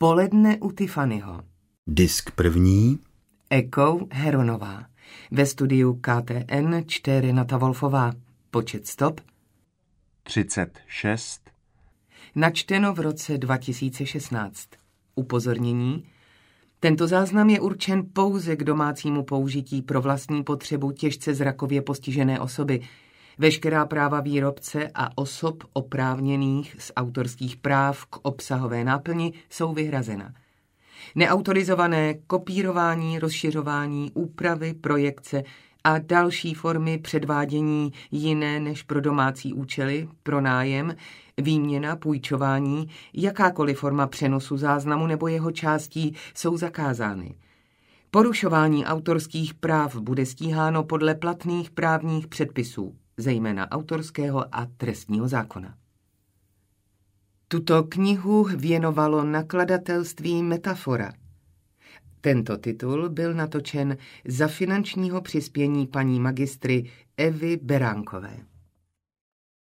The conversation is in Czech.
Poledne u Tiffanyho. Disk první. Echo Heronová. Ve studiu KTN čte Renata Wolfová. Počet stop 36. Načteno v roce 2016. Upozornění. Tento záznam je určen pouze k domácímu použití pro vlastní potřebu těžce zrakově postižené osoby. Veškerá práva výrobce a osob oprávněných z autorských práv k obsahové náplni jsou vyhrazena. Neautorizované kopírování, rozšiřování, úpravy, projekce a další formy předvádění jiné než pro domácí účely, pronájem, výměna, půjčování, jakákoliv forma přenosu záznamu nebo jeho částí jsou zakázány. Porušování autorských práv bude stíháno podle platných právních předpisů, zejména autorského a trestního zákona. Tuto knihu věnovalo nakladatelství Metafora. Tento titul byl natočen za finančního přispění paní magistry Evy Beránkové.